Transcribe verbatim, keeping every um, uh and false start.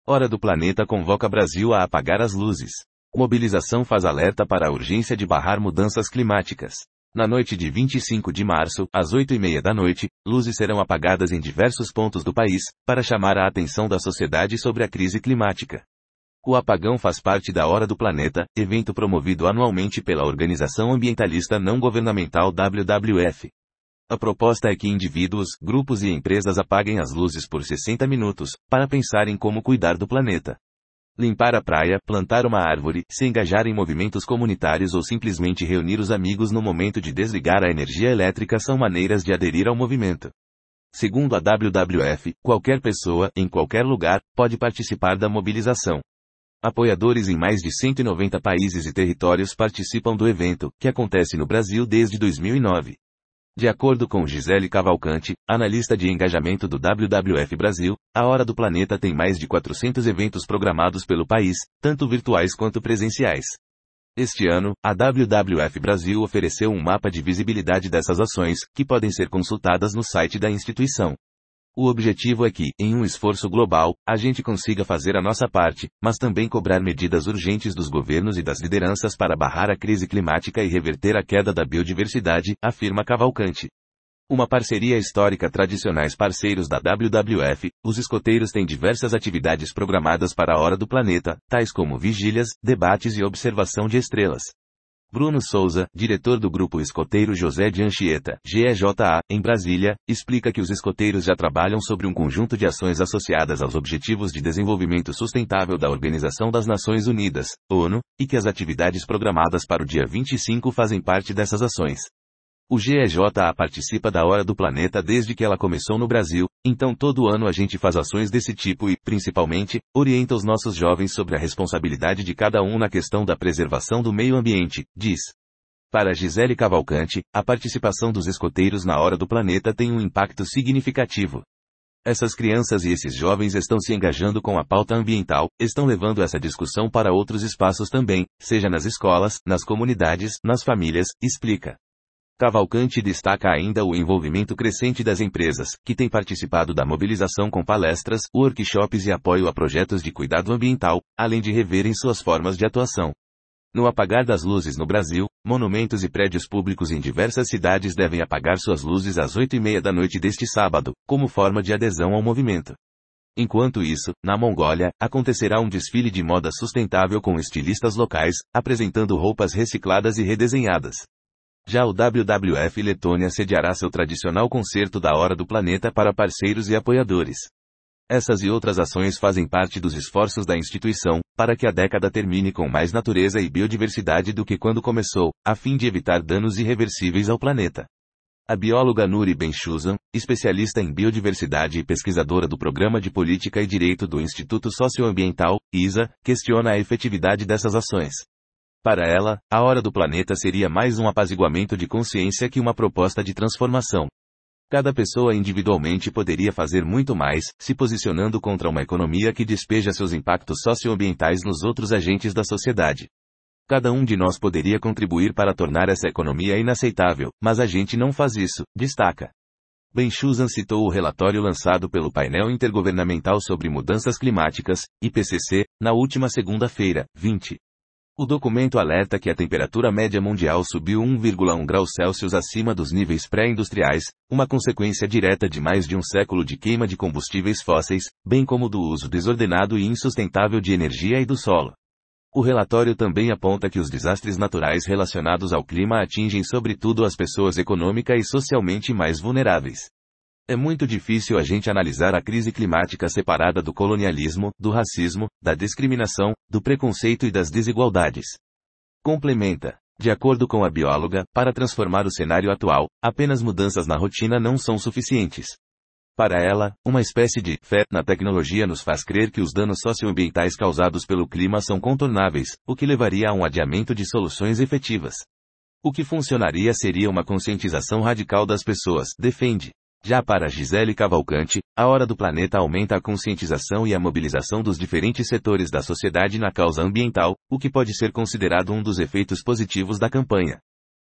Hora do Planeta convoca Brasil a apagar as luzes. Mobilização faz alerta para a urgência de barrar mudanças climáticas. Na noite de vinte e cinco de março, às oito e meia da noite, luzes serão apagadas em diversos pontos do país, para chamar a atenção da sociedade sobre a crise climática. O apagão faz parte da Hora do Planeta, evento promovido anualmente pela organização ambientalista não governamental W W F. A proposta é que indivíduos, grupos e empresas apaguem as luzes por sessenta minutos, para pensar em como cuidar do planeta. Limpar a praia, plantar uma árvore, se engajar em movimentos comunitários ou simplesmente reunir os amigos no momento de desligar a energia elétrica são maneiras de aderir ao movimento. Segundo a W W F, qualquer pessoa, em qualquer lugar, pode participar da mobilização. Apoiadores em mais de cento e noventa países e territórios participam do evento, que acontece no Brasil desde dois mil e nove. De acordo com Gisele Cavalcanti, analista de engajamento do W W F Brasil, a Hora do Planeta tem mais de quatrocentos eventos programados pelo país, tanto virtuais quanto presenciais. Este ano, a W W F Brasil ofereceu um mapa de visibilidade dessas ações, que podem ser consultadas no site da instituição. O objetivo é que, em um esforço global, a gente consiga fazer a nossa parte, mas também cobrar medidas urgentes dos governos e das lideranças para barrar a crise climática e reverter a queda da biodiversidade, afirma Cavalcanti. Uma parceria histórica. Tradicionais parceiros da W W F, os escoteiros têm diversas atividades programadas para a Hora do Planeta, tais como vigílias, debates e observação de estrelas. Bruno Souza, diretor do Grupo Escoteiro José de Anchieta, G E J A, em Brasília, explica que os escoteiros já trabalham sobre um conjunto de ações associadas aos Objetivos de Desenvolvimento Sustentável da Organização das Nações Unidas, ONU, e que as atividades programadas para o dia vinte e cinco fazem parte dessas ações. O G E J A participa da Hora do Planeta desde que ela começou no Brasil, então todo ano a gente faz ações desse tipo e, principalmente, orienta os nossos jovens sobre a responsabilidade de cada um na questão da preservação do meio ambiente, diz. Para Gisele Cavalcanti, a participação dos escoteiros na Hora do Planeta tem um impacto significativo. Essas crianças e esses jovens estão se engajando com a pauta ambiental, estão levando essa discussão para outros espaços também, seja nas escolas, nas comunidades, nas famílias, explica. Cavalcanti destaca ainda o envolvimento crescente das empresas, que têm participado da mobilização com palestras, workshops e apoio a projetos de cuidado ambiental, além de reverem suas formas de atuação. No apagar das luzes no Brasil, monumentos e prédios públicos em diversas cidades devem apagar suas luzes às oito e meia da noite deste sábado, como forma de adesão ao movimento. Enquanto isso, na Mongólia, acontecerá um desfile de moda sustentável com estilistas locais, apresentando roupas recicladas e redesenhadas. Já o W W F Letônia sediará seu tradicional concerto da Hora do Planeta para parceiros e apoiadores. Essas e outras ações fazem parte dos esforços da instituição, para que a década termine com mais natureza e biodiversidade do que quando começou, a fim de evitar danos irreversíveis ao planeta. A bióloga Nuri Benchuzan, especialista em biodiversidade e pesquisadora do Programa de Política e Direito do Instituto Socioambiental, I S A, questiona a efetividade dessas ações. Para ela, a Hora do Planeta seria mais um apaziguamento de consciência que uma proposta de transformação. Cada pessoa individualmente poderia fazer muito mais, se posicionando contra uma economia que despeja seus impactos socioambientais nos outros agentes da sociedade. Cada um de nós poderia contribuir para tornar essa economia inaceitável, mas a gente não faz isso, destaca. Benchuzan citou o relatório lançado pelo Painel Intergovernamental sobre Mudanças Climáticas, I P C C, na última segunda-feira, vinte. O documento alerta que a temperatura média mundial subiu um vírgula um graus Celsius acima dos níveis pré-industriais, uma consequência direta de mais de um século de queima de combustíveis fósseis, bem como do uso desordenado e insustentável de energia e do solo. O relatório também aponta que os desastres naturais relacionados ao clima atingem sobretudo as pessoas econômica e socialmente mais vulneráveis. É muito difícil a gente analisar a crise climática separada do colonialismo, do racismo, da discriminação, do preconceito e das desigualdades. Complementa. De acordo com a bióloga, para transformar o cenário atual, apenas mudanças na rotina não são suficientes. Para ela, uma espécie de fé na tecnologia nos faz crer que os danos socioambientais causados pelo clima são contornáveis, o que levaria a um adiamento de soluções efetivas. O que funcionaria seria uma conscientização radical das pessoas, defende. Já para Gisele Cavalcanti, a Hora do Planeta aumenta a conscientização e a mobilização dos diferentes setores da sociedade na causa ambiental, o que pode ser considerado um dos efeitos positivos da campanha.